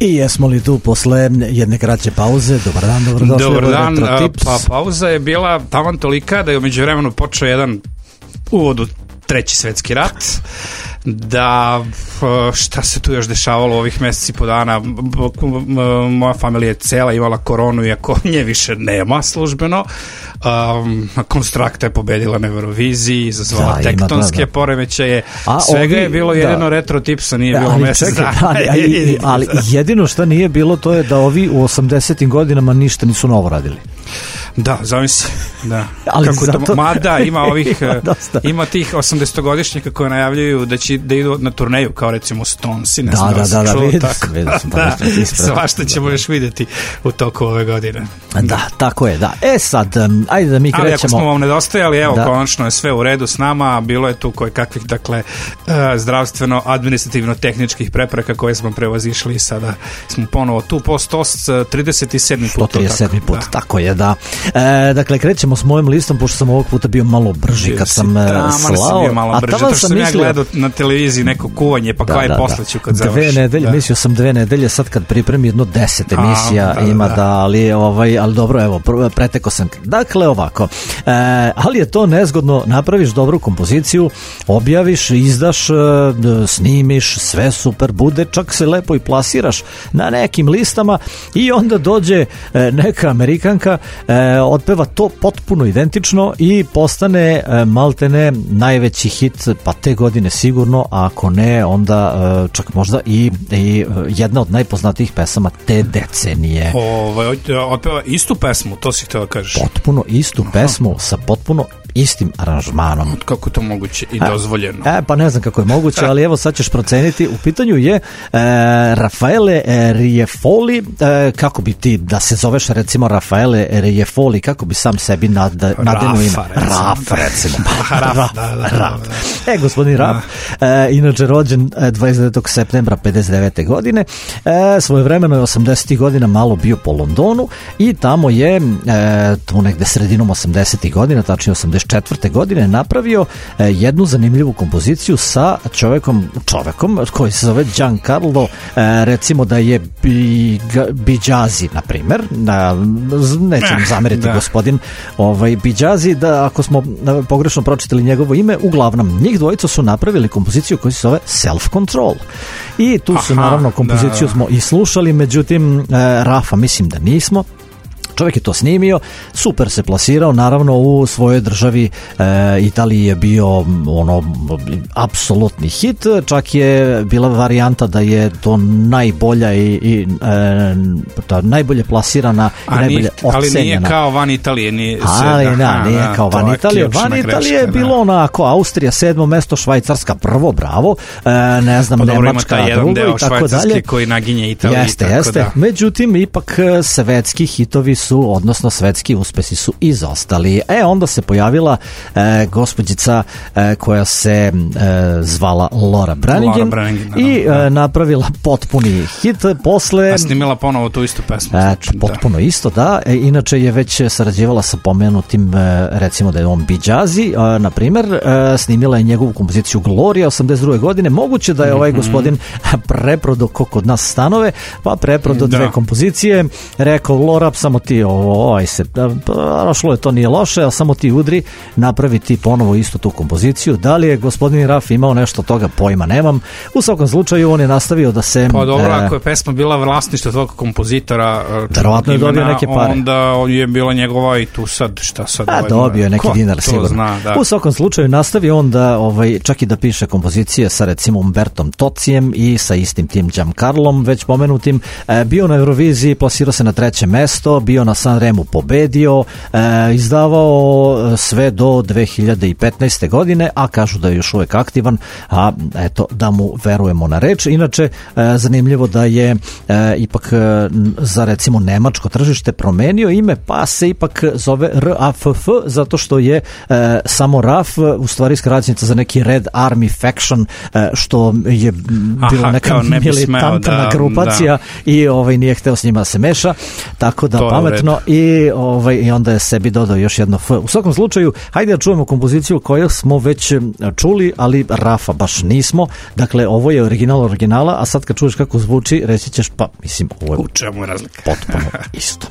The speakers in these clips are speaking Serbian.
I jesmo li tu posle jedne kraće pauze? Dobar dan, dobrodošli. Dobar dan, pa pauza je bila taman tolika da je umeđu vremenu počeo jedan uvod u Treći svetski rat, da šta se tu još dešavalo ovih meseci po dana. Moja familija je cela imala koronu, iako nje više nema službeno. Konstrakta je pobedila na Euroviziji, izazvala tektonske poremećaje, svega je bilo jedino retro tipsa, nije bilo mesec dana. Ali jedino što nije bilo to je da ovi u 80. godinama ništa nisu novo radili. Da, zamisli. Da. Ali kako zato... to, mada ima ovih ima tih 80-godišnjaka koji najavljuju da idu na turneju, kao recimo Stonesi, ne znam da sam čuo. Svašta ćemo još vidjeti u toku ove godine. Da, tako je, da. Sad, ajde da mi krećemo. Ali ako smo vam nedostajali, evo, konačno je sve u redu s nama, bilo je tu kakvih, dakle, zdravstveno, administrativno, tehničkih prepreka koje smo prevazišli i sada smo ponovo tu po 137. put. 137. put, tako je, da. Dakle, krećemo s mojom listom, pošto sam ovog puta bio malo brži kad sam slao. A tamo sam ja gledao na televiziji neko kuvanje, pa kaj posle ću kad završi. 2 nedelje, mislio sam 2 nedelje, sad kad pripremi jedno 10 emisija ima ali dobro, evo, preteko sam. Dakle, ovako, ali je to nezgodno, napraviš dobru kompoziciju, objaviš, izdaš, snimiš, sve super bude, čak se lepo i plasiraš na nekim listama i onda dođe neka Amerikanka, otpeva to potpuno identično i postane maltene najveći hit, pa te godine sigurno, a ako ne, onda čak možda i jedna od najpoznatijih pesama te decenije. Otpeva istu pesmu, to si htio da kažeš. Potpuno istu pesmu sa potpuno istim aranžmanom. Kako to moguće i dozvoljeno? Pa ne znam kako je moguće, ali evo sad ćeš proceniti. U pitanju je Raffaele Riefoli, kako bi ti da se zoveš recimo Raffaele Riefoli, kako bi sam sebi nadenuo ime? Raf, recimo. Raf. Gospodin Raf, inače rođen 29. septembra 59. godine, svojevremeno je 80. godina malo bio po Londonu i tamo je tu negde sredinom 80. godina, tačnije 84. godine napravio jednu zanimljivu kompoziciju sa čovekom koji se zove Giancarlo, recimo da je Bijazi, na primer, nećemo zameriti gospodin Bijazi, da ako smo pogrešno pročitali njegovo ime, uglavnom njih dvojica su napravili kompoziciju koja se zove Self Control i tu su naravno kompoziciju smo i slušali, međutim Rafa mislim da nismo. Čovjek je to snimio, super se plasirao, naravno u svojoj državi Italiji je bio apsolutni hit, čak je bila varijanta da je to najbolja i najbolje plasirana i najbolje ocenjena. Ali nije kao van Italije. Nije kao van Italije. Van Italije je bilo onako, Austrija 7. mesto, Švajcarska 1. bravo, ne znam, Nemačka 2. i tako dalje. Koji naginje Italiji. Jeste. Međutim, ipak svetski hitovi odnosno svetski uspesi su izostali. Onda se pojavila gospođica koja se zvala Laura Branigan i napravila potpuni hit. Posle snimila ponovo tu istu pesmu. Potpuno isto, da. Inače je već sarađivala sa pomenutim, recimo da je on Bijazi, na primjer, snimila je njegovu kompoziciju Gloria 82. godine. Moguće da je ovaj gospodin preprodo kod nas stanove, pa preprodo 2 kompozicije. Rekao, Laura, samo ti šlo je, to nije loše, ali samo ti udri, napravi ti ponovo istu tu kompoziciju. Da li je gospodin Raf imao nešto od toga, pojma nemam. U svakom slučaju on je nastavio da se... Pa dobro, ako je pesma bila vlasništvo tog kompozitora, verovatno je dobio neke pare. Onda je bila njegova i tu sad, šta sad? Dobio je neki dinar sigurno. Zna, u svakom slučaju nastavio on da čak i da piše kompozicije sa recimo Umbertom Tocijem i sa istim tim Giancarlom, već pomenutim. Bio na Euroviziji, plasirao se na 3. mesto, bio na Sanremu pobedio, izdavao sve do 2015. godine, a kažu da je još uvijek aktivan, a eto da mu verujemo na reč. Inače, zanimljivo da je ipak za recimo nemačko tržište promenio ime, pa se ipak zove RAFF, zato što je samo RAF u stvari skraćenica za neki Red Army Faction, što je bilo neka militantna grupacija i nije hteo s njima da se meša, tako da pametan pametno i onda je sebi dodao još jedno F. U svakom slučaju, hajde da čujemo kompoziciju koju smo već čuli, ali Rafa baš nismo. Dakle, ovo je original originala, a sad kad čuješ kako zvuči, reći ćeš, pa mislim, ovo je u čemu je razlika? Potpuno isto.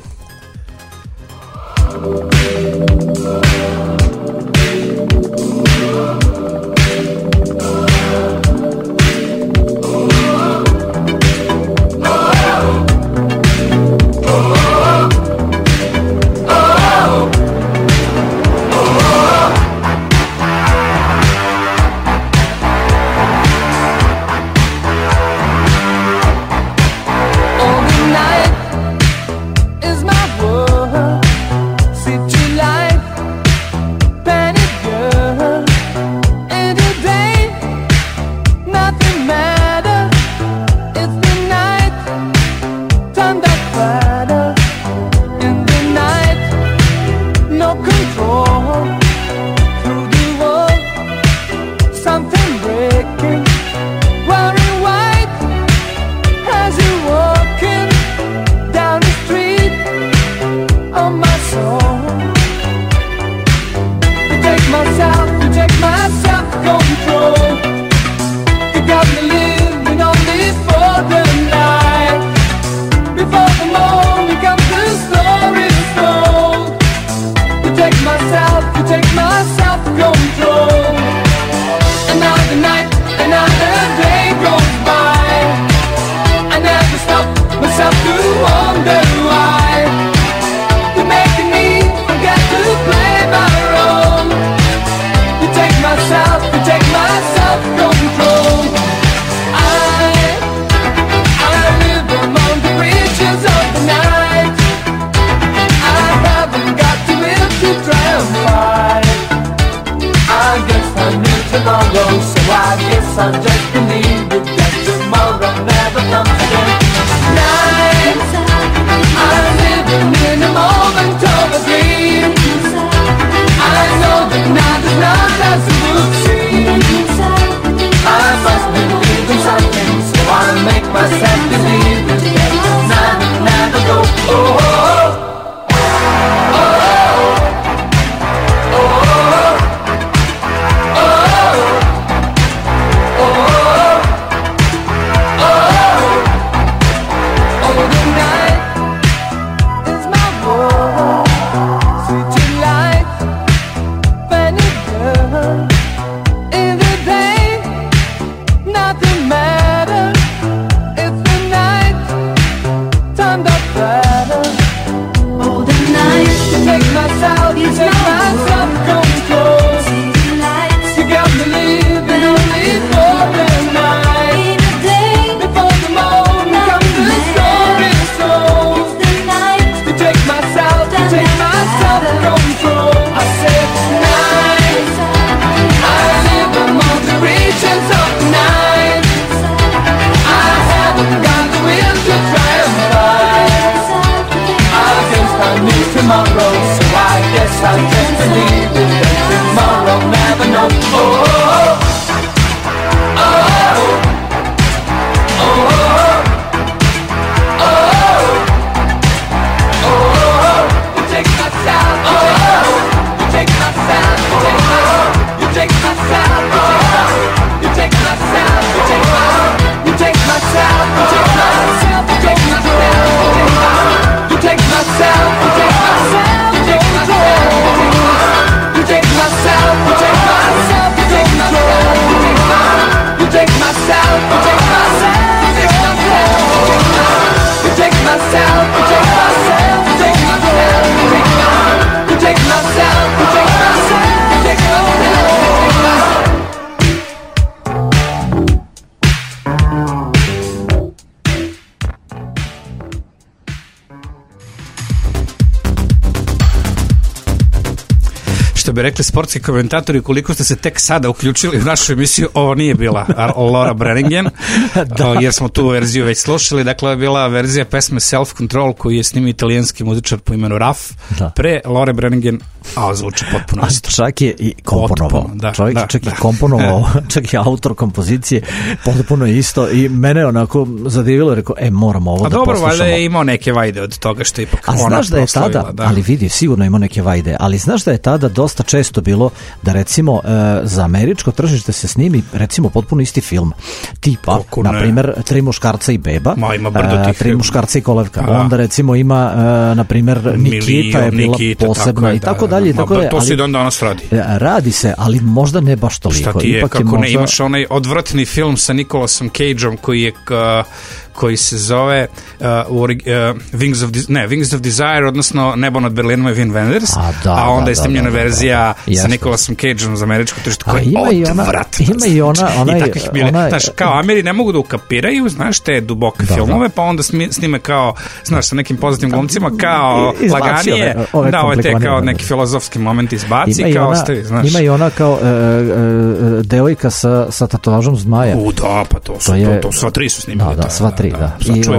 bi rekli sportski komentatori, koliko ste se tek sada uključili u našu emisiju, ovo nije bila Laura Branigan, jer smo tu verziju već slušali, dakle je bila verzija pesme Self Control koju je snimio italijanski muzičar po imenu Raf, pre Laura Branigan, a zvuči potpuno isto. Čak je i komponovao, čak i komponovao, čak i autor kompozicije, potpuno isto i mene onako zadivilo, rekao, moram ovo da poslušamo. A dobro, valjda je imao neke vajde od toga što je ipak ona znaš da je tada, ali vidi, sigurno imao neke vajde, ali znaš da je tada dosta često bilo da recimo za američko tržište se snimi recimo potpuno isti film, tipa, na primjer, Tri muškarca i beba, Tri muškarca i kolevka, onda recimo ima, na primjer, Nikita je bila posebna i tako dalje. To se i dan danas radi. Radi se, ali možda ne baš toliko. Šta ti je, kako ne, imaš onaj odvratni film sa Nicolasom Cageom koji se zove Wings of Desire, odnosno Nebo nad Berlinom je Wim Wenders, a onda je snimljena verzija sa Nicolasom Cageom za američko tržište, koja je odvratna. Ima i ona... Znaš, kao Ameri ne mogu da ukapiraju, znaš, te duboke filmove, pa onda snime kao, znaš, sa nekim pozitivnim glumcima, kao laganije, da, ovo je te kao neki filozofski moment izbaci, kao ostavi, znaš. Ima i ona kao devojka sa tatovažom zmaja. Da, pa to sva tri su snimili. Da, sva tri. Da.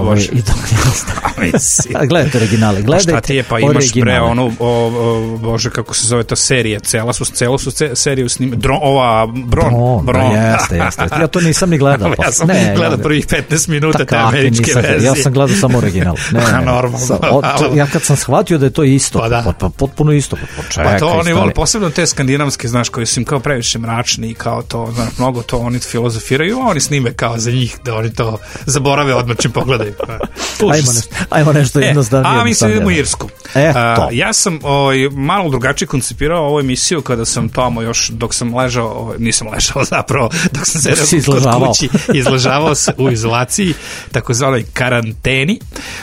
Gledajte originale, gledajte. Šta ti je, pa imaš pre onu, bože, kako se zove ta serija, celu su seriju snimili, Bron. Jeste. Ja to nisam ni gledao. Ja sam gledao prvih 15 minuta te američke verzije. Ja sam gledao samo original. Normalno. Ja kad sam shvatio da je to isto, pa potpuno isto. Pa to oni vole, posebno te skandinavske, znaš, koji su im kao previše mračni i kao to, znaš, mnogo to oni filozofiraju, a oni snime kao za njih, da oni to zaborave odmah čim pogledaju. Ajmo nešto jednostavnije. A mi se idemo u Irsku. Ja sam malo drugačije koncipirao ovu emisiju kada sam tamo još, dok sam ležao, nisam ležao zapravo, dok sam se kod kući, izležavao se u izolaciji, takozvanoj karanteni,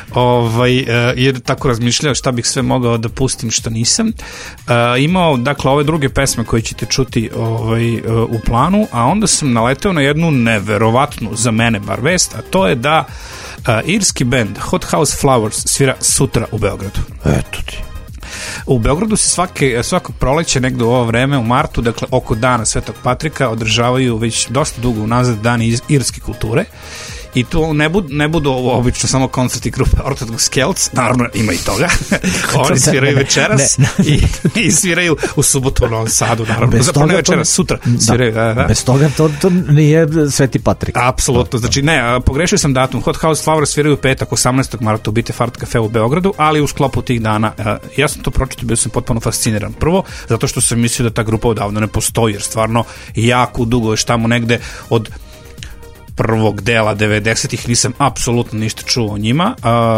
jer tako razmišljao šta bih sve mogao da pustim što nisam. Imao, dakle, ove druge pesme koje ćete čuti u planu, a onda sam naleteo na jednu neverovatnu, za mene bar vest, a to je da irski band Hot House Flowers svira sutra u Beogradu. Eto ti. U Beogradu se svakog proleća negde u ovo vreme, u martu, dakle oko dana Svetog Patrika, održavaju već dosta dugo unazad dani irske kulture. I to ne budu obično samo koncerti grupe Orthodox Celts, naravno ima i toga. Oni sviraju večeras i sviraju u subotu u Novom Sadu, naravno. Zapravo ne večeras, sutra sviraju. Da. Bez toga to nije Sveti Patrik. Apsolutno, znači ne, pogrešio sam datum. Hot House Flowers sviraju petak 18. marta u Bite Fart Cafe u Beogradu, ali u sklopu tih dana, ja sam to pročitao, bio sam potpuno fasciniran. Prvo, zato što sam mislio da ta grupa odavno ne postoji, jer stvarno jako dugo još tamo negde od prvog dela 90-ih nisam apsolutno ništa čuo o njima,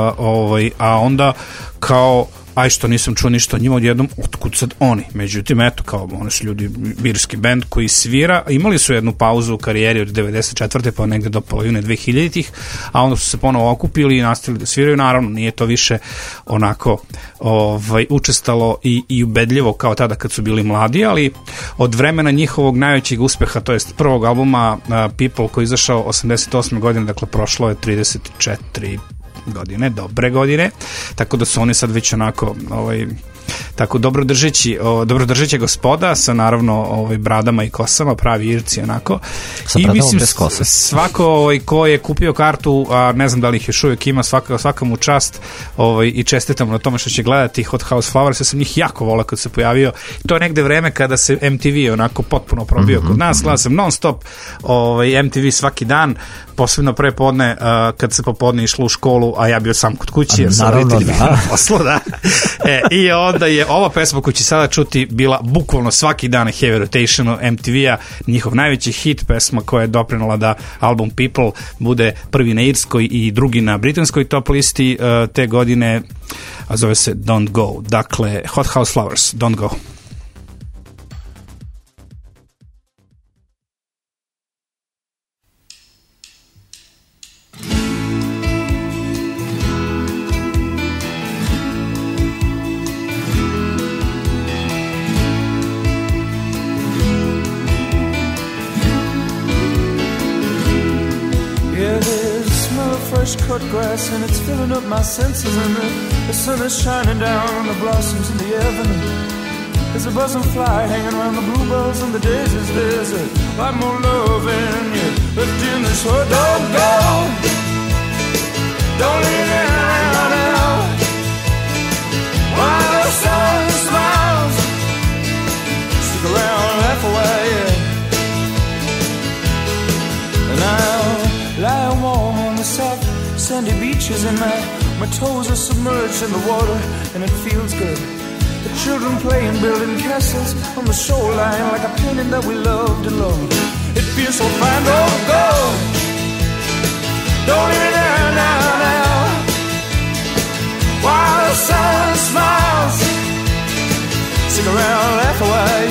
a onda kao aj što nisam čuo ništa o njima, odjednom otkud sad oni. Međutim, eto, kao oni su ljudi, irski band koji svira, imali su jednu pauzu u karijeri od 94. pa negde do polovine 2000-ih, a onda su se ponovo okupili i nastavili da sviraju. Naravno, nije to više onako učestalo i ubedljivo kao tada kad su bili mladi, ali od vremena njihovog najvećeg uspeha, to jest prvog albuma People, koji je izašao 88. godine, dakle prošlo je 34 godine, dobre godine, tako da su oni sad već onako tako dobrodržeći gospoda sa naravno bradama i kosama, pravi Irci onako. Sa bradama bez kose. Svako ko je kupio kartu, a ne znam da li ih još uvijek ima, svaka mu čast i čestitam na tome što će gledati Hot House Flowers. Ja sam njih jako volao kad se pojavio. To je negde vreme kada se MTV onako potpuno probio kod nas. Gledao sam non stop MTV svaki dan, posebno pre podne kad se popodne išlo u školu, a ja bio sam kod kući jer sam roditelj bio na poslu, da. I onda je ova pesma koju će sada čuti bila bukvalno svaki dan Heavy Rotationu MTV-a, njihov najveći hit, pesma koja je doprinala da album People bude prvi na irskoj i drugi na britanskoj top listi te godine, a zove se Don't Go. Dakle, Hot House Flowers, Don't Go. Cut grass and it's filling up my senses, and the sun is shining down on the blossoms in the avenue. There's a buzzing fly hanging around the bluebells and the daisies. There's a lot more love in you left in this world. Don't go, don't leave it now. While the sun smiles, stick around, laugh away, yeah. And I'll lie warm on the soft sandy beaches, and my toes are submerged in the water, and it feels good. The children playing, building castles on the shoreline, like a painting that we loved and loved. It feels so fine. Don't go, don't leave it there now. While the sun smiles, stick around, laugh away.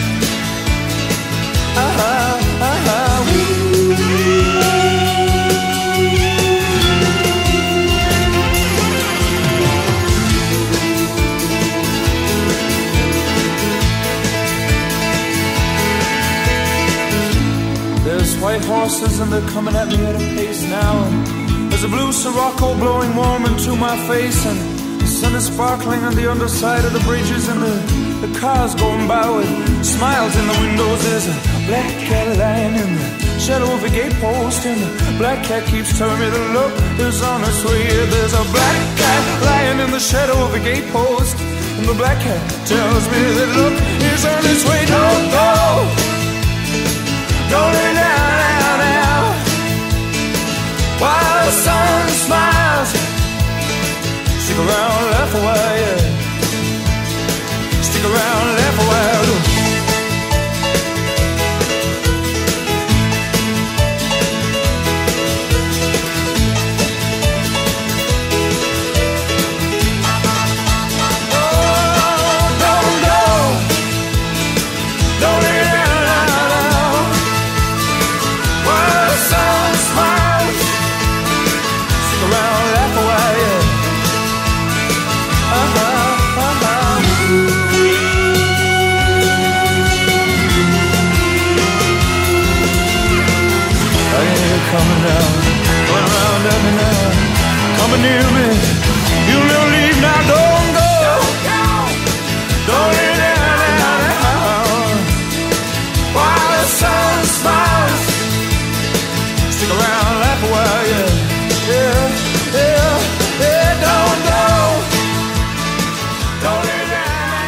There's white horses and they're coming at me at a pace now, and there's a blue Sirocco blowing warm into my face, and the sun is sparkling on the underside of the bridges, and the cars going by with smiles in the windows. There's a black cat lying in the shadow of a gatepost, and the black cat keeps telling me the look is on its way. There's a black cat lying in the shadow of a gatepost, and the black cat tells me that look is on its way. Don't go, don't lay down now. While the sun smiles, stick around, laugh away, yeah. Stick around, laugh away. Coming down, going around at me now, coming near me, you'll never leave now. Don't go, don't leave now. While the sun smiles, stick around, laugh away, yeah, yeah, yeah, yeah. Don't go, don't leave now.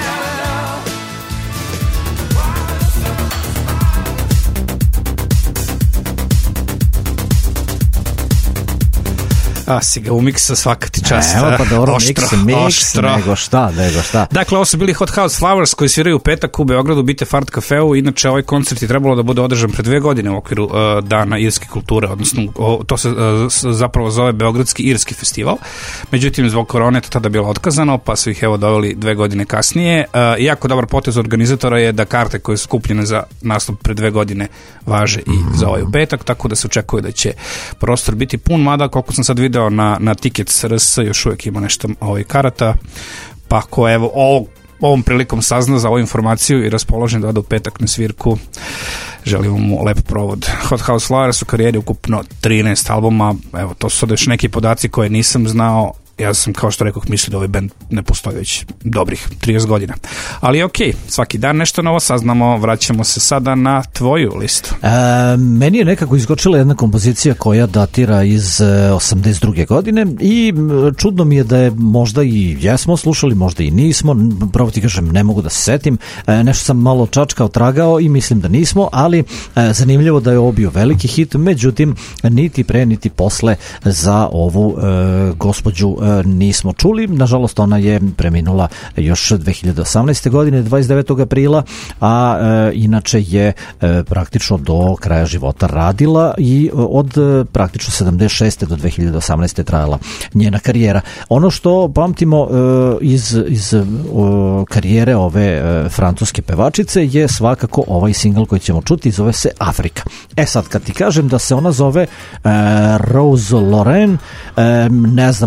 Si ga umiksa, svaka ti čast. Evo pa dobro, oštro. nego šta. Dakle, ovo su bili Hot House Flowers koji sviraju u petak u Beogradu, Bite Fart kafeu. Inače, ovaj koncert je trebalo da bude održan pre 2 godine u okviru Dana irske kulture, odnosno to se zapravo zove Beogradski irski festival. Međutim, zbog korone to tada bilo otkazano, pa su ih evo doveli 2 godine kasnije. Jako dobar potez organizatora je da karte koje su kupljene za nastup pre 2 godine važe i za ovaj u petak, tako da se očekuje da će prostor biti pun, mada koliko sam sad video na Tickets RS još uvijek ima nešto karata, pa ko evo ovom prilikom sazna za ovu informaciju i raspoložen da ode u petak na svirku, želimo mu lep provod. Hot House Flowers u karijeri ukupno 13 albuma, evo to su sad još neki podaci koje nisam znao. Ja sam, kao što rekoh, mislio da ovaj band ne postoji već dobrih 30 godina. Ali je okej, svaki dan nešto novo saznamo. Vraćamo se sada na tvoju listu. Meni je nekako izgočila jedna kompozicija koja datira iz 82. godine i čudno mi je da je možda i jesmo slušali, možda i nismo, pravo ti kažem, ne mogu da se setim. Nešto sam malo čačkao, tragao i mislim da nismo, ali zanimljivo da je ovo bio veliki hit, međutim, niti pre, niti posle za ovu gospođu nismo čuli. Nažalost, ona je preminula još 2018. godine, 29. aprila, a inače je praktično do kraja života radila i od praktično 76. do 2018. trajala njena karijera. Ono što pamtimo iz karijere ove francuske pevačice je svakako ovaj singl koji ćemo čuti, zove se Afrika. Sad, kad ti kažem da se ona zove Rose Lorraine, ne znam da li ćeš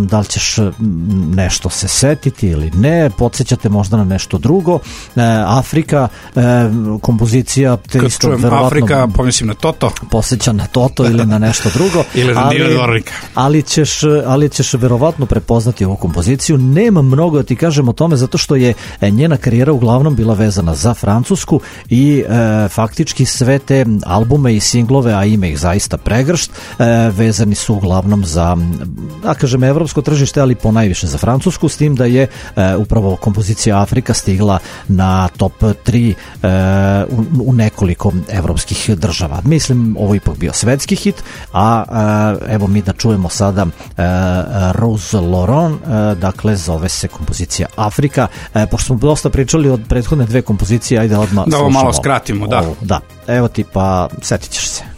ćeš nešto se setiti ili ne, podsjećate možda na nešto drugo. Afrika, kompozicija te kad isto čujem verovatno Afrika, pomislim na Toto, posjeća na Toto ili na nešto drugo. ili na Dina Dvornika. Ali ćeš verovatno prepoznati ovu kompoziciju. Nema mnogo da ti kažem o tome, zato što je njena karijera uglavnom bila vezana za Francusku i faktički sve te albume i singlove, a ima ih zaista pregršt, vezani su uglavnom za, da kažem, evropsko tržište, ali ponajviše za Francusku, s tim da je upravo kompozicija Afrika stigla na top 3 u nekoliko evropskih država. Mislim, ovo je ipak bio svetski hit, a evo mi da čujemo sada Rose Laurent, dakle zove se kompozicija Afrika. Pošto smo dosta pričali od prethodne dve kompozicije, ajde odmah da ovo slušamo. malo skratimo, da. Da, evo ti, pa setit ćeš se.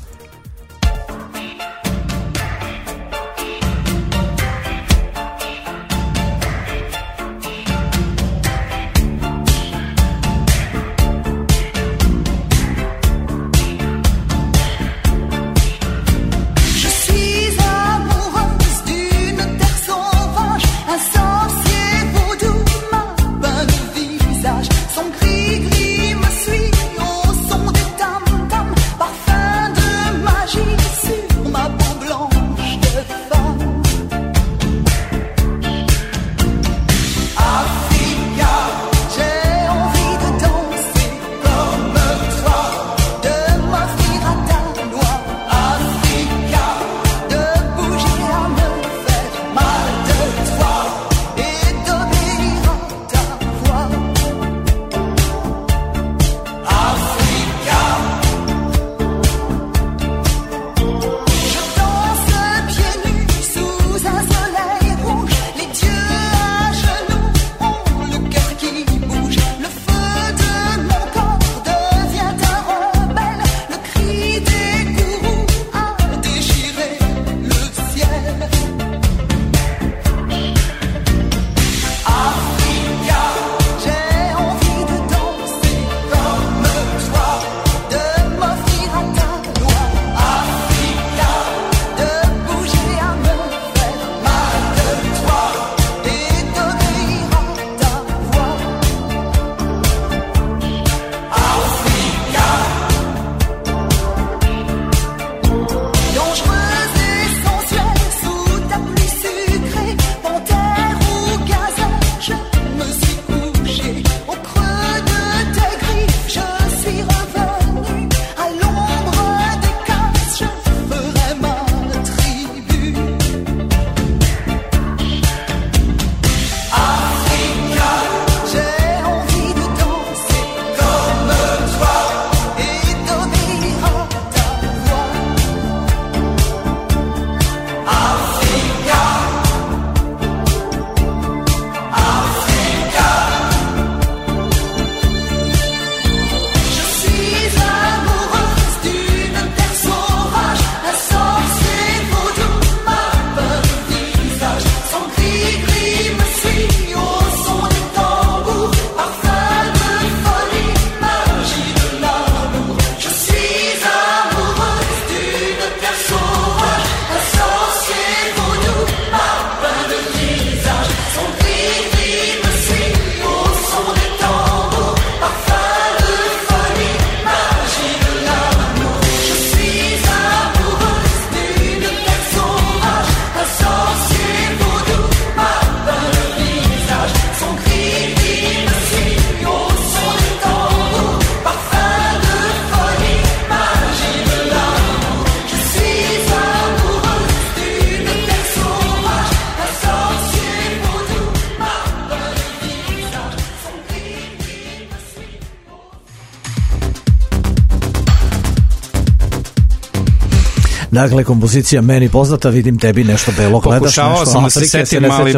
Dakle, kompozicija meni poznata, vidim tebi nešto belo gledaš. Pokušavao sam da se setim, ali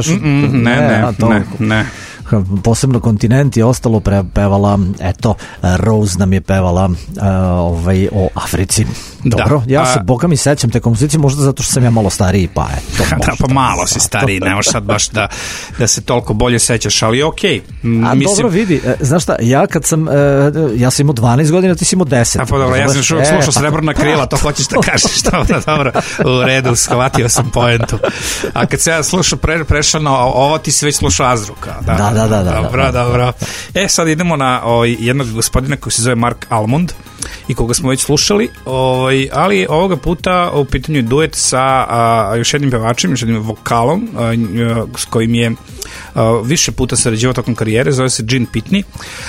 ne. Posebno kontinent je ostalo pevala, eto, Rose nam je pevala o Africi. Dobro, ja se boga mi sećam te kompozicije, možda zato što sam ja malo stariji, pa eto. Da, pa malo si stariji, ne možeš sad baš da se toliko bolje sećaš, ali okej. Dobro, vidi, znaš šta, ja kad sam, ja sam imao 12 godina, ti si imao 10. A pa dobro, ja sam slušao Srebrna krila, to hoćeš da kažeš, dobro, u redu, shvatio sam poentu. A kad se ja slušao prešao na ovo, ti si već slušao Azruka. Da. Dobro. Sad idemo na jednog gospodina koji se zove Mark Almond i koga smo već slušali, ali ovoga puta u pitanju je duet sa još jednim pevačem, još jednim vokalom s kojim je više puta sarađivao tokom karijere, zove se Gene Pitney,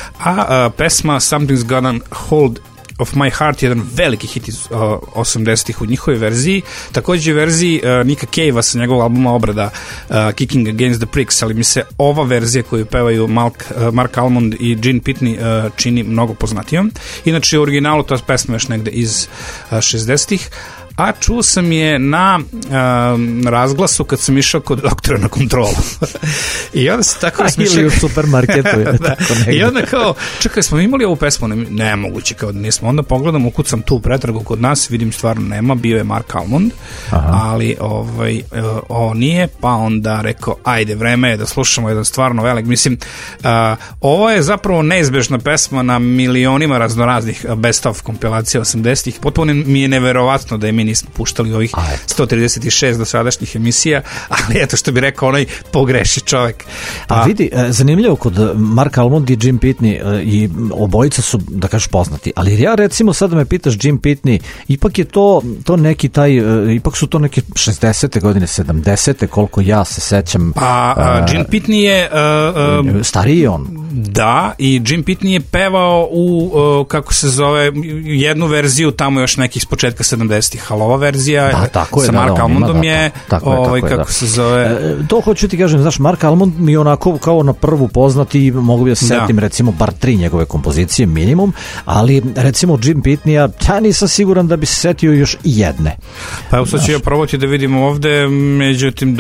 a pesma Something's Gonna Hold of My Heart je jedan veliki hit iz 80-ih u njihovoj verziji, također verziji Nika Cave-a sa njegovog albuma obrada Kicking Against the Pricks, ali mi se ova verzija koju pevaju Mark Almond i Gene Pitney čini mnogo poznatijom. Inače u originalu ta pesma još negde iz 60-ih, a čuo sam je na razglasu kad sam išao kod doktora na kontrolu. I onda se tako ili u supermarketu. I onda kao, čekaj, smo imali ovu pesmu? Ne, moguće, kao da nismo. Onda pogledam, ukucam tu pretragu kod nas, vidim stvarno nema, bio je Mark Almond, ali ovo nije, pa onda rekao, ajde, vreme je da slušamo jedan stvarno velik, mislim, ovo je zapravo neizbežna pesma na milionima raznoraznih best of kompilacija 80-ih, potpuno mi je neverovatno da je mi nismo puštali ovih 136 dosadašnjih emisija, ali eto što bi rekao onaj pogreši čovjek. A vidi, zanimljivo kod Mark Almond i Gene Pitney i obojica su, da kažeš, poznati, ali ja recimo sad da me pitaš Gene Pitney, ipak je to neki taj, ipak su to neke 60. godine, 70. koliko ja se sećam. Gene Pitney je stariji on. Da, i Gene Pitney je pevao u, kako se zove, jednu verziju tamo još nekih s početka 70-ih, ali ova verzija sa Mark Almondom je, kako se zove... To hoću ti kažem, znaš, Mark Almond mi je onako kao na prvu poznati i mogu bi da se setim recimo bar 3 njegove kompozicije minimum, ali recimo Gene Pitneya, ja nisam siguran da bi se setio još i jedne. Pa evo sad ću ja probati da vidimo ovde, međutim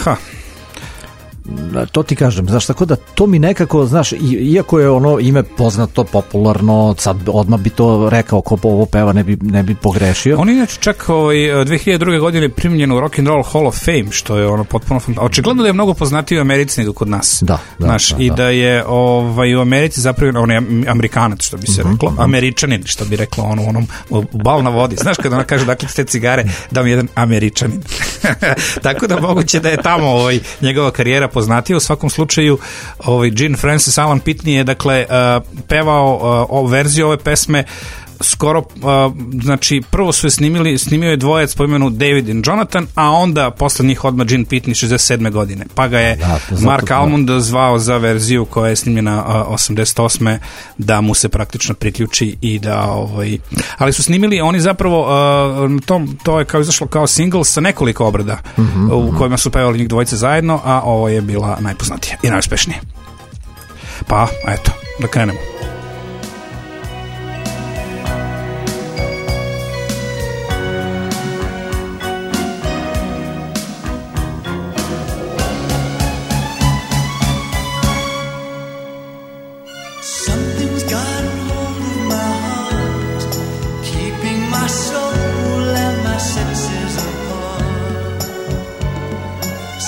to ti kažem, znaš, tako da to mi nekako, znaš, iako je ono ime poznato, popularno, sad odmah bi to rekao ko ovo peva, ne bi pogrešio. On inače čak 2002. godine primljen u Rock and Roll Hall of Fame, što je ono potpuno očigledno da je mnogo poznatiji u Americi nego kod nas. I da je u Americi zapravo on je Amerikanac, što bi se reklo, Američanin, što bi reklo ono, onom bal na vodi. Znaš kada ona kaže dakle ste cigare, da mi jedan Američanin. Tako da moguće da je tamo njegova karijera poznatije. U svakom slučaju Gene Francis Alan Pitney je dakle pevao verziju ove pesme skoro, znači prvo su je snimio je dvojac po imenu David and Jonathan, a onda posle njih odmah Gene Pitney 67. godine, pa ga je Mark Almond zvao za verziju koja je snimljena 88. da mu se praktično priključi i da ali su snimili oni zapravo to je kao izašlo kao single sa nekoliko obrada u kojima su pevali njih dvojice zajedno, a ovo je bila najpoznatija i najuspešnija. Pa eto, da krenemo.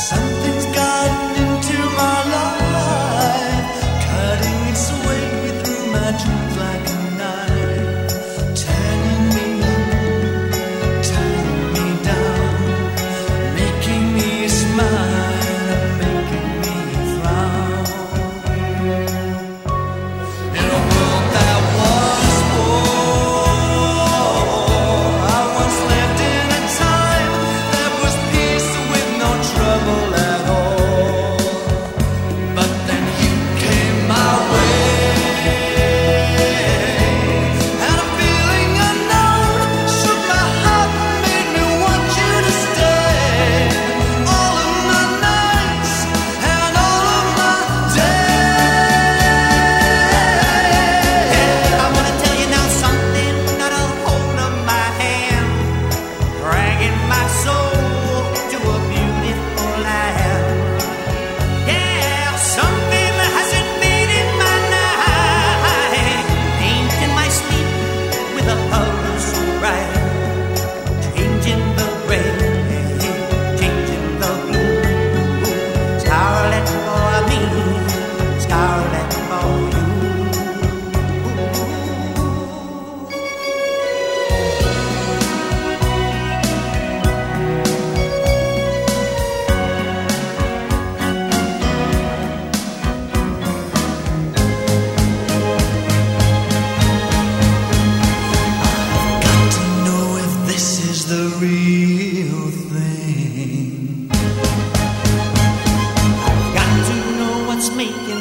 With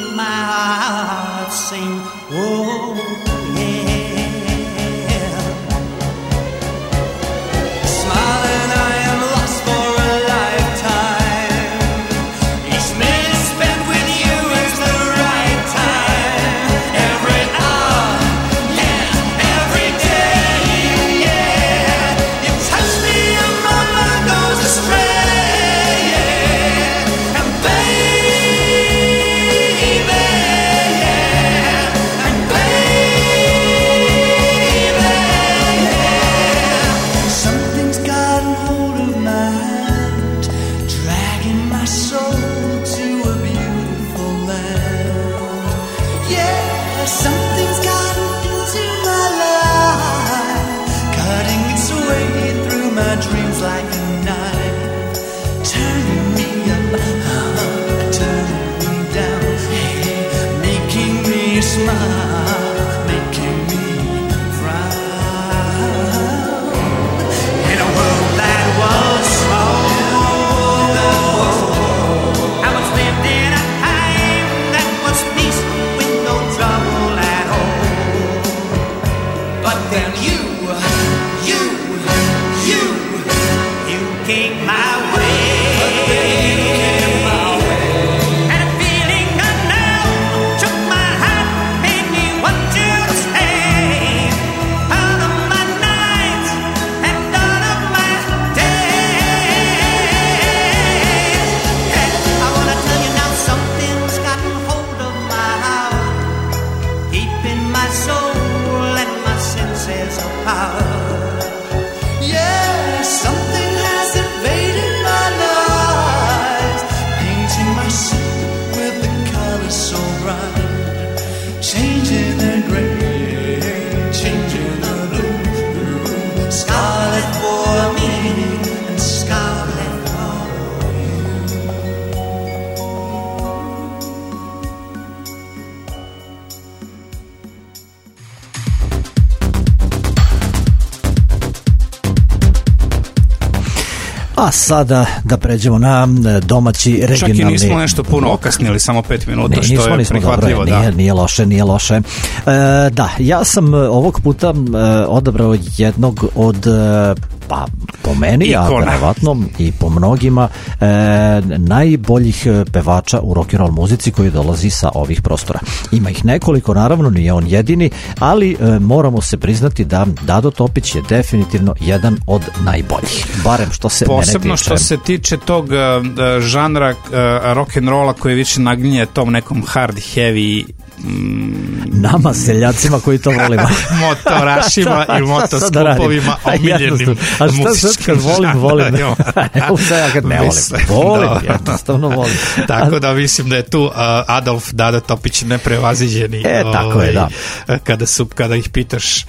my heart sing, oh yeah. Smiling, I am lost for a lifetime. Each minute spent with you is the right time. Every hour, yeah, every day, yeah. You touch me and my mind goes astray, yeah. And baby, yeah. And baby, yeah. Something's gotten hold of my hand, dragging my soul to a beautiful land. Yeah, something's gotten into my life, cutting its way through my dreams like a knife, turning me up, turning me down, hey, making me smile, making me frown. In a world that was small, I was lived in a time that was peace with no trouble at all. But then you came my way. And a feeling unknown took my heart, made me want you to stay. Out of my nights and out of my days. And I wanna tell you now, something's gotten hold of my heart, keeping my soul and my senses apart. Yeah, something has invaded my life, painting my soul with the colors so bright, changing the gray, changing the blue, scarlet for me and scarlet for you. A sada da pređemo na domaći regionalni... Čak i nismo nešto puno okasnili, samo 5 minuta, što je prihvatljivo. Dobro, nije loše. Da, ja sam ovog puta odabrao jednog od, pa po meni, a verovatno i po mnogima, najboljih pevača u rock'n'roll muzici koji dolazi sa ovih prostora. Ima ih nekoliko, naravno, nije on jedini, ali moramo se priznati da Dado Topić je definitivno jedan od najboljih. Barem što se mene tiče. Posebno što se tiče tog žanra rock'n'rolla koji više naginje tom nekom hard heavy nama seljacima koji to volimo. Motorašima i motoskupovima omiljenim muzičkim volim. Evo sad ja kad ne volim, jednostavno volim. Tako da mislim da je tu Adolf Dado Topić neprevaziđeni. Tako je, da. Kada ih pitaš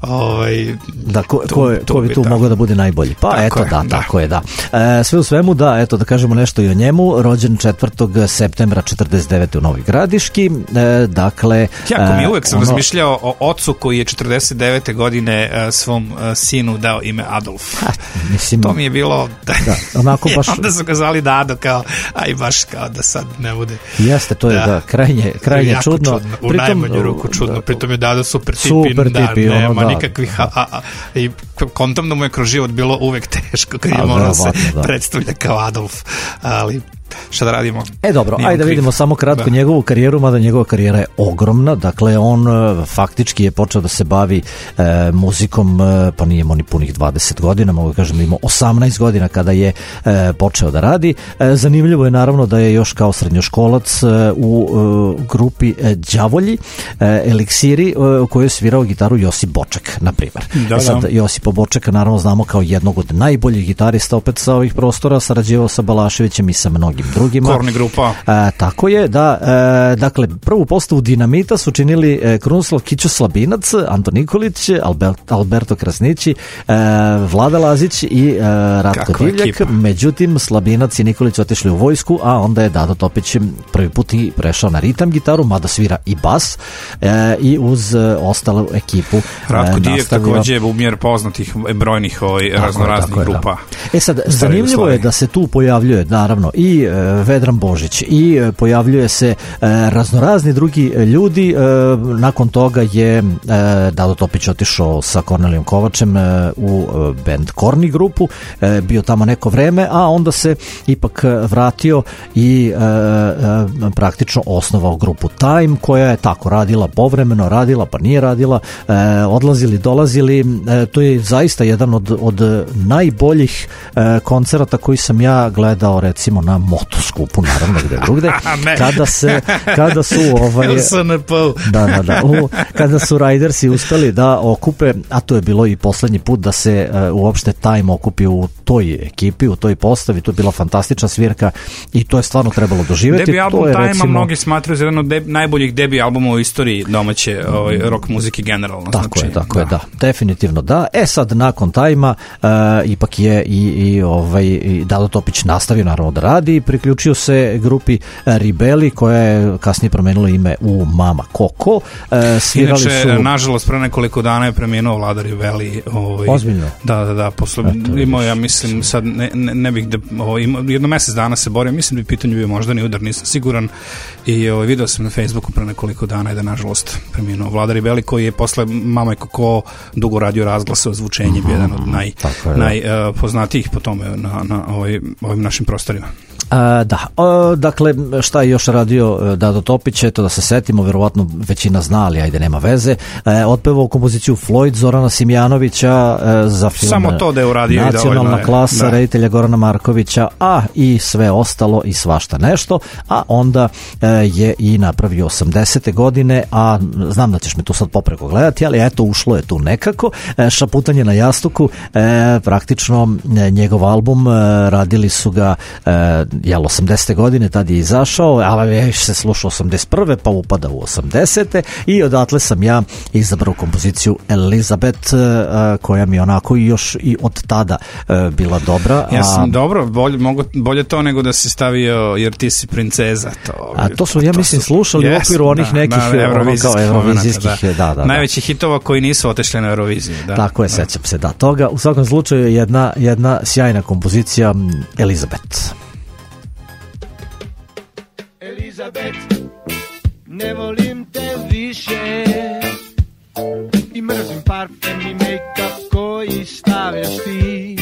da, ko bi tu mogao da bude najbolji? Pa eto, da, tako je, da. Sve u svemu, da, eto, da kažemo nešto i o njemu. Rođen 4. septembra 49. u Novoj Gradiški. Dakle, jako mi uvek sam razmišljao o ocu koji je 49. godine svom sinu dao ime Adolf. Mislim, to mi je bilo onako baš... onda su ga zvali Dado kao, aj baš kao da sad ne bude. Jeste, to je krajnje čudno. U najmanju ruku čudno. Pritom je Dado super tip, nema nikakvih i kontam da mu je kroz život bilo uvek teško kad je morao se predstavlja kao Adolf, ali šta da radimo? Dobro, ajde da vidimo samo kratko njegovu karijeru, mada njegova karijera je ogromna. Dakle, on faktički je počeo da se bavi muzikom, pa nije imao ni punih 20 godina, mogu kažem da imao 18 godina kada je počeo da radi. Zanimljivo je naravno da je još kao srednjoškolac u grupi Đavolji, Eliksiri, u kojoj je svirao gitaru Josip Boček, na primjer. Sad, Josipa Bočeka naravno znamo kao jednog od najboljih gitarista opet sa ovih prostora, sarađivao sa Balaševićem i sa mnogim drugima. Korni grupa. Tako je, da. Dakle, prvu postavu Dinamita su činili Krunoslav Kićo Slabinac, Anton Nikolić, Alberto Krasnići, Vlada Lazić i Ratko Divljak. Međutim, Slabinac i Nikolić otišli u vojsku, a onda je Dado Topić prvi put i prešao na ritam gitaru, mada svira i bas, i uz ostalu ekipu Ratko Divljak takođe je bubnjar poznatih brojnih raznoraznih grupa. Sad, zanimljivo je da se tu pojavljuje naravno i Vedran Božić i pojavljuje se raznorazni drugi ljudi. Nakon toga je Dado Topić otišao sa Kornelijom Kovačem u band Korni grupu, bio tamo neko vreme, a onda se ipak vratio i praktično osnovao grupu Time, koja je tako radila povremeno, radila pa nije radila, odlazili, dolazili. To je zaista jedan od najboljih koncerata koji sam ja gledao recimo na Motoskupu, naravno gde drugde, kada su kada su Ridersi uspeli da okupe, a to je bilo i poslednji put da se uopšte Time okupi u toj ekipi, u toj postavi. To je bila fantastična svirka i to je stvarno trebalo doživjeti. Debi album Time recimo... mnogi smatraju za jedan od najboljih debi albuma u istoriji domaće rock muzike generalno. Tako je, definitivno da. Sad nakon Time-a ipak je i Dado Topić nastavio naravno da radi i priključio se grupi Ribeli, koja je kasnije promenila ime u Mama Koko. Inače, nažalost, pre nekoliko dana je preminuo Vlada Ribeli. Ozbiljno? Da, posle imao, ja mislim, sad ne bih da, jedno mesec dana se borio, mislim da bi pitanju bio moždani udar, nisam siguran, i video sam na Facebooku pre nekoliko dana i da nažalost preminuo Vlada Ribeli, koji je posle Mama Koko dugo radio razglase o zvučenju, jedan od najpoznatijih po tome na ovim našim prostorima. Dakle, šta je još radio Dado Topić, eto da se setimo, verovatno većina zna, ali ajde, nema veze. Otpevao kompoziciju Floyd Zorana Simjanovića za film samo to da je uradio Nacionalna klasa reditelja Gorana Markovića, a i sve ostalo i svašta nešto, a onda je i napravio 80. godine, a znam da ćeš me tu sad popreko gledati, ali eto, ušlo je tu nekako. Šaputanje na jastuku, praktično njegov album, radili su ga 80. godine, tad je izašao, ali je se slušao 81. pa upada u 80. i odatle sam ja izabrao kompoziciju Elizabeth, koja mi onako još i od tada bila dobra. Ja sam dobro, bolje to nego da si stavio Jer ti si princeza. To su, ja mislim, slušali u okviru onih nekih eurovizijskih. Najveći hitova koji nisu otešli na Euroviziji. Tako je, sećam se toga. U svakom slučaju jedna sjajna kompozicija Elizabeth. Elizabeth, ne volim te više i mrzim parfem i make-up koji stavljaš ti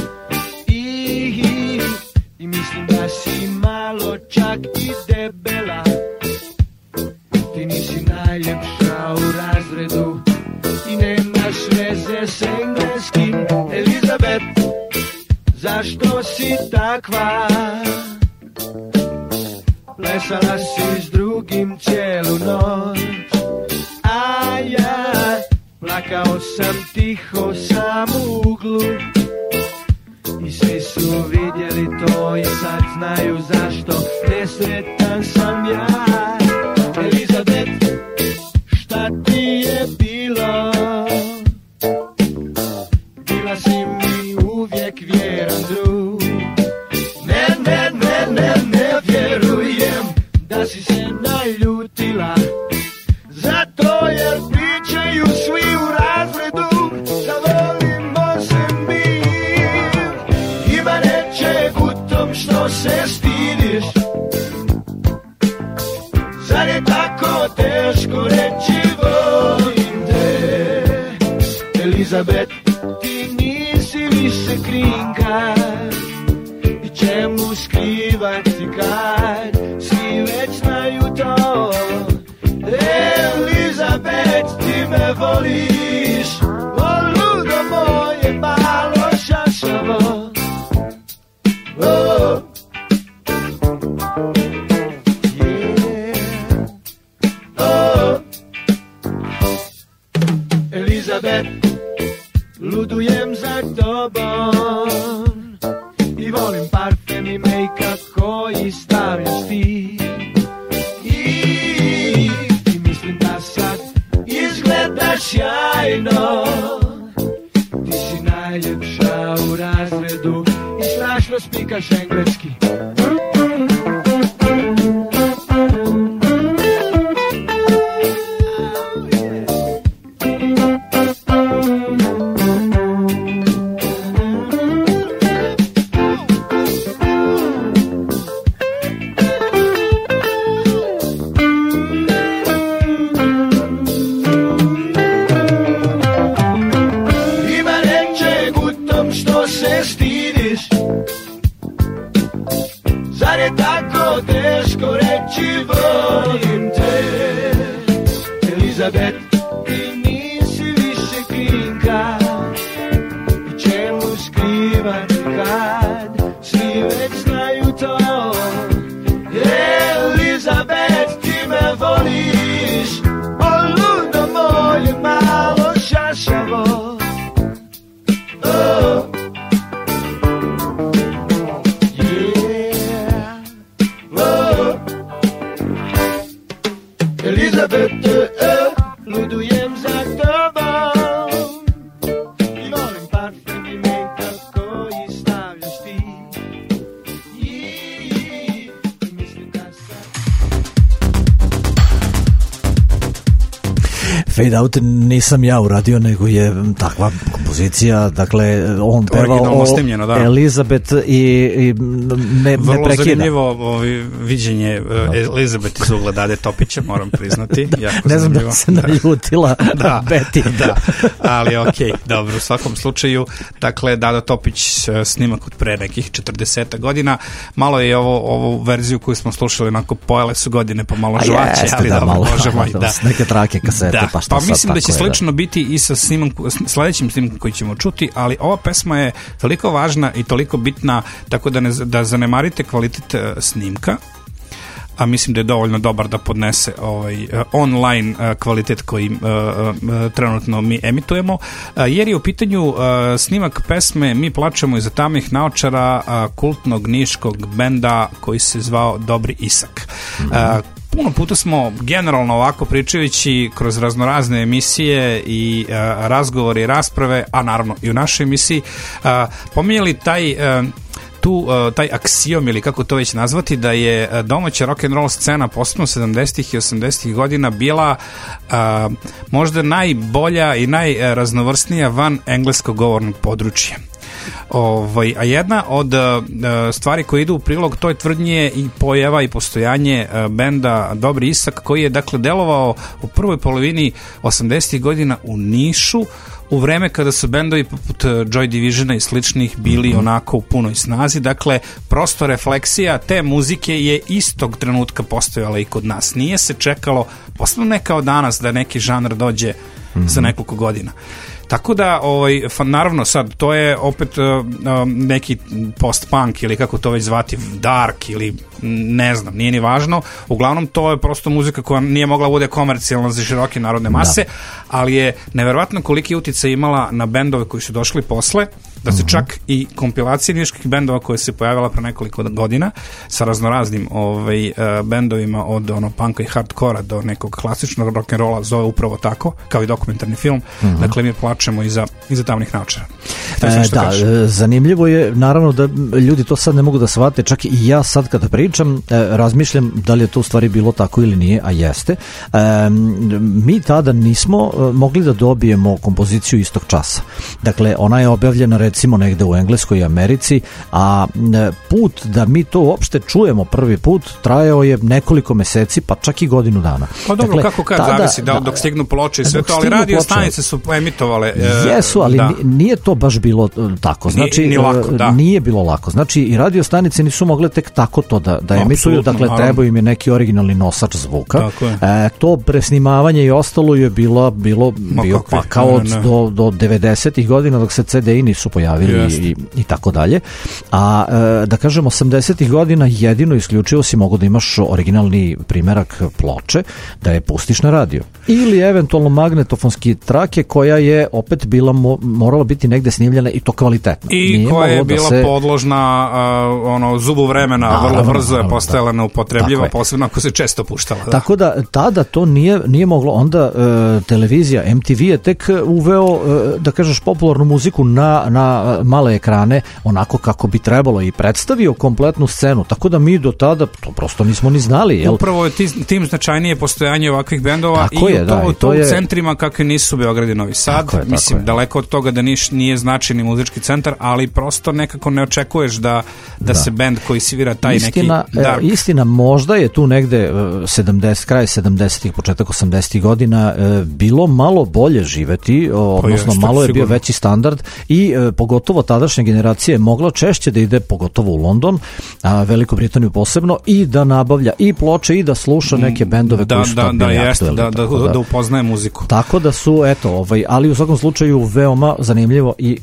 i mislim da si malo čak i debela. Ti nisi najljepša u razredu i nemaš veze s engleskim. Elizabeth, zašto si takva? Plesala si s drugim cijelu noć, a ja plakao sam tiho sam u uglu i svi su vidjeli to i sad znaju zašto nesretan sam ja. Elizabeth, šta ti je bilo? Bila si mi uvijek vjeran drug. Ne vjerujem da si se naljutila, zato jer pričaju svi u razredu da volimo se mi. Ima nečeg u tom što se stidiš, zar je tako teško reći volim te? Elizabeth, ti nisi više krinka, čemu skrivati kad svi već znaju to? Elizabeth, ti me voliš, o ludo moje malo šašavo. Oh. Yeah. Oh. Elizabeth, ludujem za tobom i volim parfem i make-up koji stavljaš ti i mislim da sad izgledaš sjajno. Ti si najljepša u razredu i strašno spikaš engleski. Elizabeth, ludujem za tobom i volim parfem i make-up koji stavljaš ti. I mislim da Fade Out nisam ja uradio, nego je takva kompozicija, dakle on pevao o da. Elizabeth i ne vrlo prekida. zanimljivo viđenje Elizabeth iz ugla Dade Topića, moram priznati. Jako ne znam zanimljivo. da se naljutila Betty. Da, ali okej, dobro, u svakom slučaju, dakle, Dada Topić snimak od pre nekih 40 godina, malo je ovu verziju koju smo slušali, onako pojele su godine, pa malo žvaće, ali da, dobro, malo, bože moj, da. Neke trake, kasete, Da, pa šta pa sad, mislim da će tako je, slično biti i sa sledećim snimkom koji ćemo čuti, ali ova pesma je toliko važna i toliko bitna, tako da zanemarite kvalitet snimka, a mislim da je dovoljno dobar da podnese online kvalitet koji trenutno mi emitujemo, jer je u pitanju snimak pesme Mi plačemo iza tamnih naočara kultnog niškog benda koji se zvao Dobri Isak. Puno puta smo generalno ovako pričajući kroz raznorazne emisije i razgovore i rasprave, a naravno i u našoj emisiji, pominjali taj aksiom ili kako to već nazvati, da je domaća rock'n'roll scena posebno 70. i 80. godina bila možda najbolja i najraznovrsnija van engleskog govornog područja. A jedna od stvari koje idu u prilog toj tvrdnji je i pojava i postojanje benda Dobri Isak, koji je dakle delovao u prvoj polovini 80. godina u Nišu, u vreme kada su bendovi poput Joy Divisiona i sličnih bili onako u punoj snazi. Dakle, prosto refleksija te muzike je istog trenutka postojala i kod nas. Nije se čekalo, posebno ne kao danas, da neki žanr dođe za nekoliko godina. Tako da, naravno sad, to je opet neki post-punk ili kako to već zvati, dark ili ne znam, nije ni važno. Uglavnom, to je prosto muzika koja nije mogla bude komercijalna za široke narodne mase, ali je neverovatno koliki uticaj imala na bendove koji su došli posle, da se čak i kompilacije niških bendova koje se pojavila pre nekoliko godina sa raznoraznim bendovima od punka i hardkora do nekog klasičnog rock'n'rolla zove upravo tako, kao i dokumentarni film. Dakle, mi plačemo iza tamnih naočara. Zanimljivo je naravno da ljudi to sad ne mogu da shvate, čak i ja sad kada pričam razmišljam da li je to u stvari bilo tako ili nije, a jeste. Mi tada nismo mogli da dobijemo kompoziciju istog časa. Dakle, ona je objavljena recimo negde u Engleskoj i Americi, a put da mi to uopšte čujemo prvi put trajao je nekoliko meseci, pa čak i godinu dana. Pa dobro, dakle, kako kad zavisi, dok stignu ploče i sve to, ali radio stanice su emitovale. Jesu, ali nije to baš bilo tako. Znači, nije bilo lako. Znači, i radio stanice nisu mogle tek tako to da emituju, dakle, treba im je neki originalni nosač zvuka. To presnimavanje i ostalo je bio pakao do 90-ih godina dok se CD-i nisu pojavili i tako dalje. A da kažem, 80-ih godina jedino isključivo si mogu da imaš originalni primerak ploče, da je pustiš na radio. Ili eventualno magnetofonski trake koja je opet bila morala biti negde snimljena i to kvalitetno. I koja je bila podložna zubu vremena, vrlo brzo je postajala neupotrebljiva, posebno ako se često puštala. Da. Tako da tada to nije moglo. Onda televizija MTV je tek uveo, da kažeš, popularnu muziku na male ekrane, onako kako bi trebalo, i predstavio kompletnu scenu. Tako da mi do tada to prosto nismo ni znali. Jel? Upravo je tim značajnije postojanje ovakvih bendova i to u centrima kakve nisu Beograd i Novi Sad. Mislim, daleko od toga da Niš nije značajni muzički centar, ali prosto nekako ne očekuješ da se bend koji svira taj neki dark. Istina, možda je tu negde kraj 70-ih, početak 80-ih godina bilo malo bolje živeti, odnosno malo je bio veći standard i pogotovo tadašnja generacija je mogla češće da ide pogotovo u London, Veliku Britaniju posebno, i da nabavlja i ploče i da sluša neke bendove koji su tad bili aktuelni. Da upoznaje muziku. Tako da su, ali u svakom slučaju veoma zanimljivo i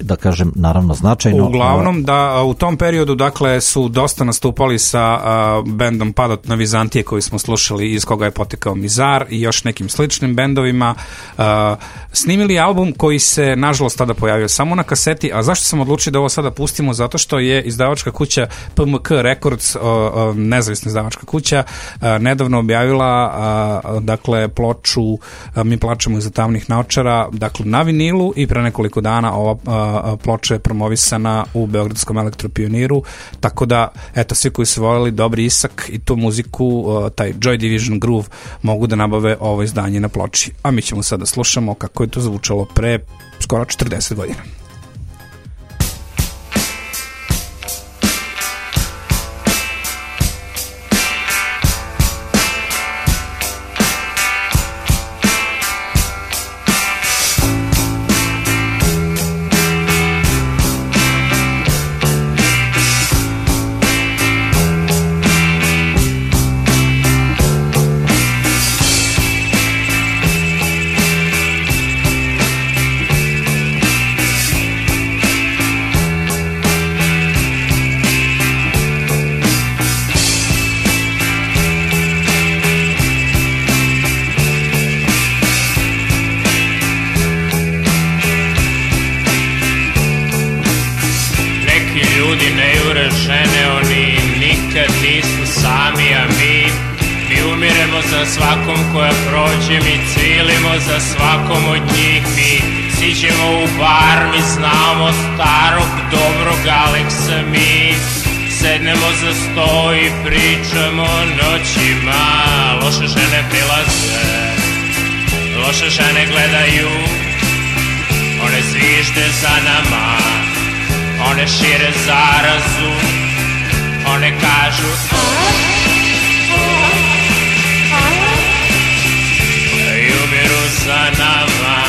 da kažem, naravno značajno. Uglavnom da u tom periodu dakle su dosta nastupali sa bendom Padot na Vizantije koji smo slušali, iz koga je potekao Mizar i još nekim sličnim bendovima. Snimili album koji se nažalost tada pojavio samo na kaseti, a zašto sam odlučio da ovo sada pustimo? Zato što je izdavačka kuća PMK Records, nezavisna izdavačka kuća, nedavno objavila dakle ploču Mi plačemo iza tamnih naočara, dakle na vinilu, i pre nekoliko dana ova ploča je promovisana u Beogradskom Elektropioniru, tako da eto, svi koji su voljeli dobri isak i tu muziku, taj Joy Division groove, mogu da nabave ovo izdanje na ploči. A mi ćemo sada slušamo kako je to zvučalo pre skoro 40 godina. Svakom koja prođe mi cilimo, za svakom od njih mi siđemo u bar, mi znamo starog dobrog Aleksa, mi sednemo za sto i pričamo noćima. Loše žene prilaze, loše žene gledaju, one zvižde za nama, one šire zarazu, one kažu i umiru za nama.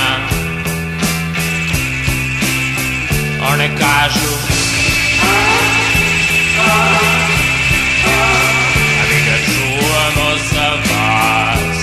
One kažu a mi ga čuvamo za vas.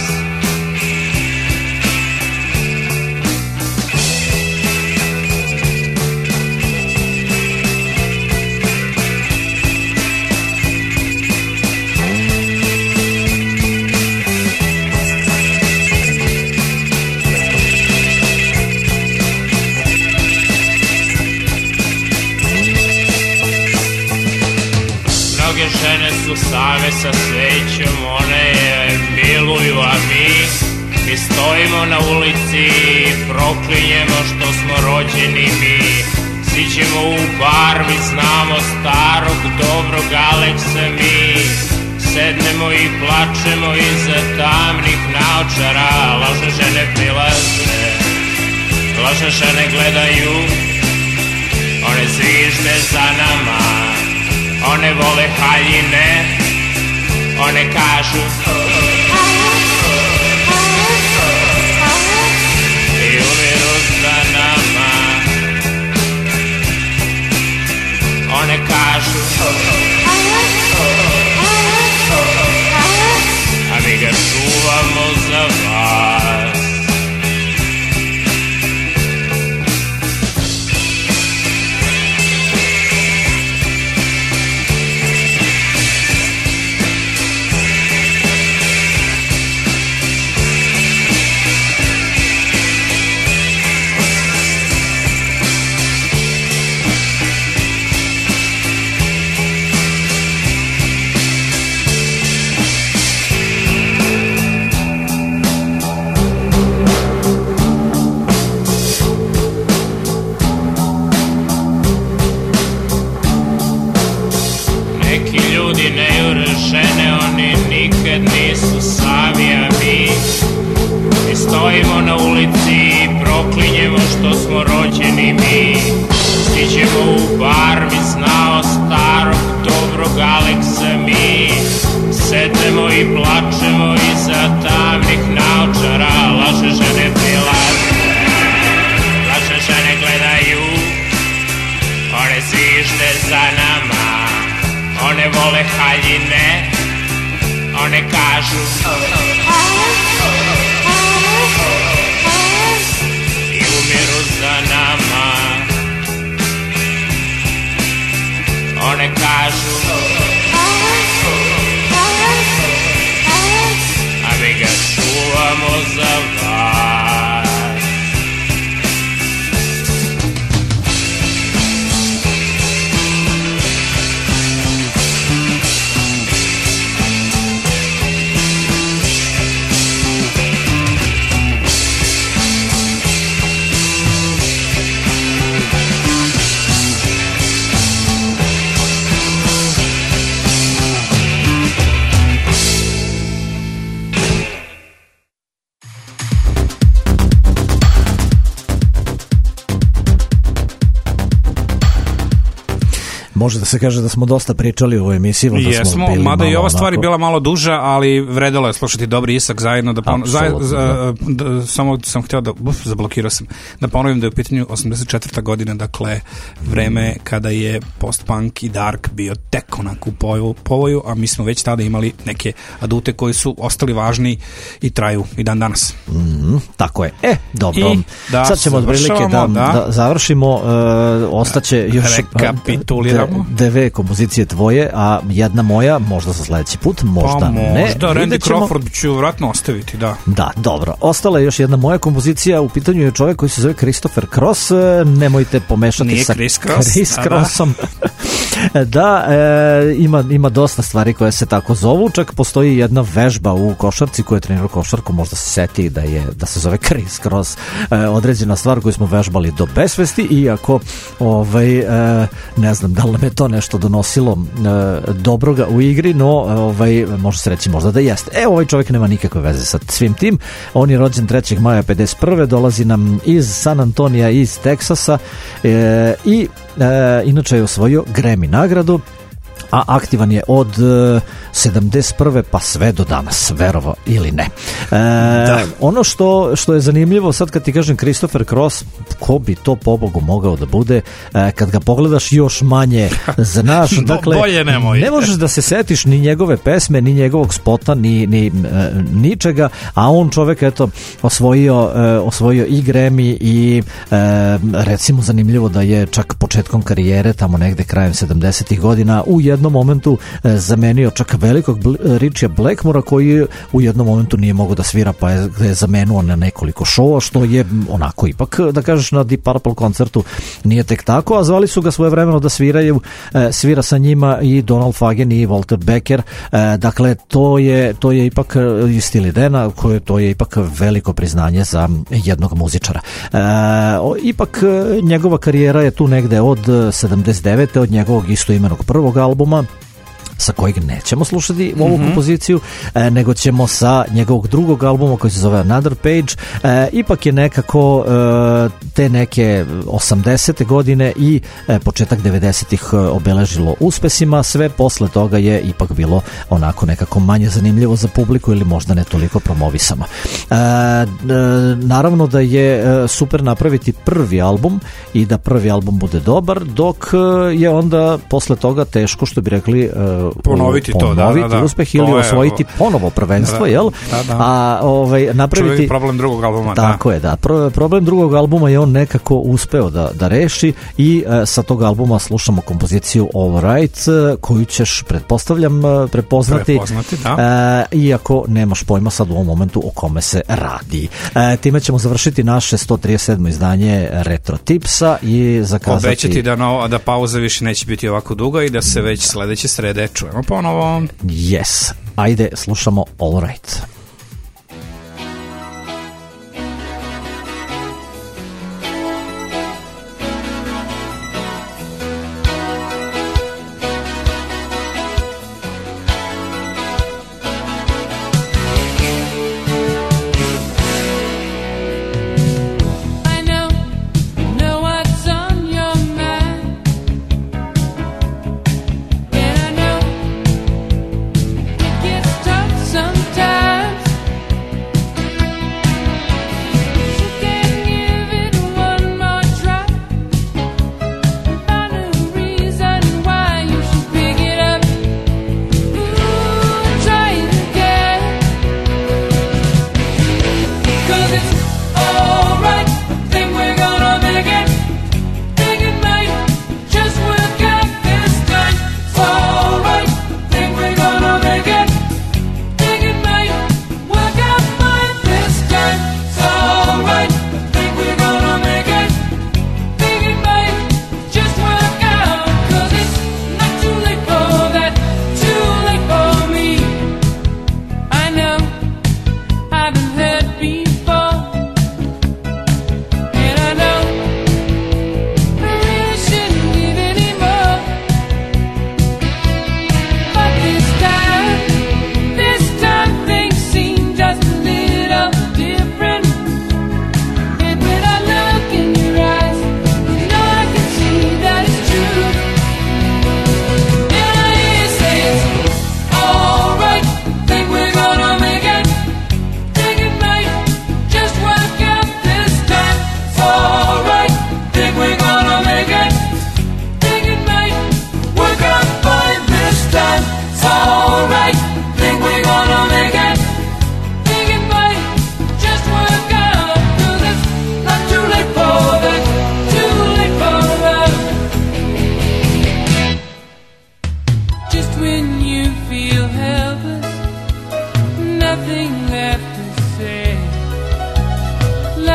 Mnoge žene su same sa svećom, one je miluju, a mi stojimo na ulici i proklinjemo što smo rođeni mi. Siđemo u bar, mi znamo starog dobrog Aleksa, mi sednemo i plačemo iza tamnih naočara. Lažne žene prilaze, lažne žene gledaju, one zvižde za nama, one vole haljine, one kažu i umiru za nama. One kažu a mi ga čuvamo za vas. Stojimo na ulici i proklinjemo što smo rođeni mi. Stiđemo u bar, mi znao starog dobrog Aleksa, mi sednemo i plačemo iza tamnih naočara. Laže žene prilaze, laže žene gledaju, one zvižde za nama, one vole haljine, one kažu i umiru za nama. za vas. Može da se kaže da smo dosta pričali u ovoj emisiji. Jesmo, mada i ova stvar je bila malo duža, ali vredelo je slušati Dobri Isak zajedno. Samo sam htio da, zablokirao sam, da ponovim da je u pitanju 84. godina, dakle vreme kada je post-punk i dark bio tek onako u povoju, a mi smo već tada imali neke adute koji su ostali važni i traju i dan danas. Tako je. Dobro. Sad ćemo od prilike da završimo. Ostaće još dve kompozicije tvoje, a jedna moja, možda za sledeći put, možda ne. Možda Randy Crawford ću vratno ostaviti, da. Da, dobro. Ostala je još jedna moja kompozicija, u pitanju je čovjek koji se zove Christopher Cross, nemojte pomešati Nije sa Chris Cross. Chris Crossom. Da, ima dosta stvari koje se tako zovu, čak postoji jedna vežba u košarci koja je trenirao košarku, možda se seti da se zove Chris Cross, određena stvar koju smo vežbali do besvesti, iako ne znam da li nam je to nešto donosilo dobroga u igri, no može se reći možda da jeste. Ovaj čovjek nema nikakve veze sa svim tim, on je rođen 3. maja 51. dolazi nam iz San Antonija, iz Teksasa i inače je osvojio Grammy nagradu, a aktivan je od 71. pa sve do danas, verovo ili ne. Ono što je zanimljivo, sad kad ti kažem Christopher Cross, ko bi to pobogu mogao da bude, kad ga pogledaš još manje znaš, dakle, ne možeš da se setiš ni njegove pesme, ni njegovog spota, ni ničega, a on čovek osvojio i Grammy i recimo zanimljivo da je čak početkom karijere, tamo negde krajem 70-ih godina, u jednom momentu zamenio čak velikog Richija Blackmora, koji u jednom momentu nije mogao da svira, pa je zamenuo na nekoliko šova, što je onako ipak, da kažeš, na Deep Purple koncertu nije tek tako, a zvali su ga svojevremeno da svira sa njima i Donald Fagen i Walter Becker, dakle to je ipak i Steely Dana, to je ipak veliko priznanje za jednog muzičara. Ipak njegova karijera je tu negde od 79. od njegovog istoimenog prvog albuma, sa kojeg nećemo slušati ovu kompoziciju, nego ćemo sa njegovog drugog albuma koji se zove Another Page. Ipak je nekako te neke 80. godine i početak 90-ih obeležilo uspesima, sve posle toga je ipak bilo onako nekako manje zanimljivo za publiku ili možda ne toliko promovisano. Naravno da je super napraviti prvi album i da prvi album bude dobar, dok je onda posle toga teško, što bi rekli, ponoviti uspeh ili osvojiti ponovo prvenstvo, jel? A napraviti čovjek problem drugog albuma. Tako je, da. Problem drugog albuma je on nekako uspeo da reši i sa tog albuma slušamo kompoziciju All Right, koju ćeš, pretpostavljam, prepoznati, iako nemaš pojma sad u ovom momentu o kome se radi. Time ćemo završiti naše 137. izdanje Retro Tipsa i zakazati... Obećati da pauza više neće biti ovako duga i da se već sledeće srede čujemo ponovo. Yes. Ajde, slušamo All Right. Sometimes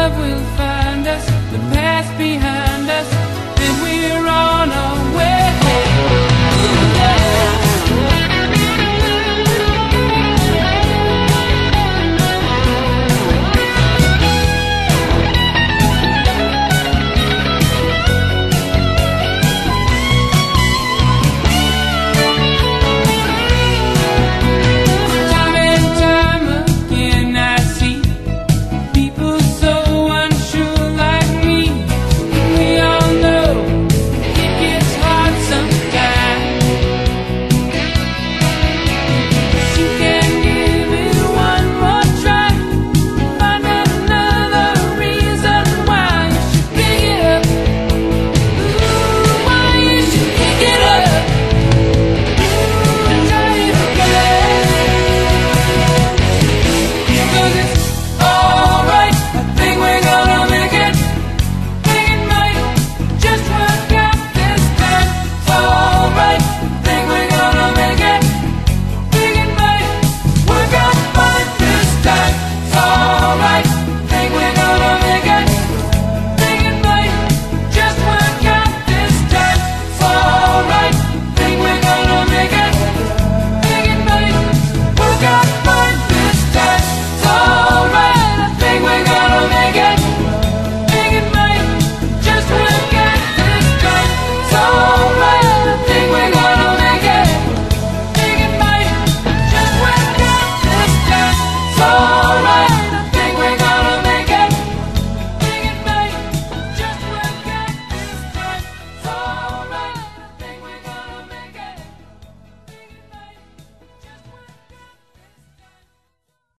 love will find us, the past behind.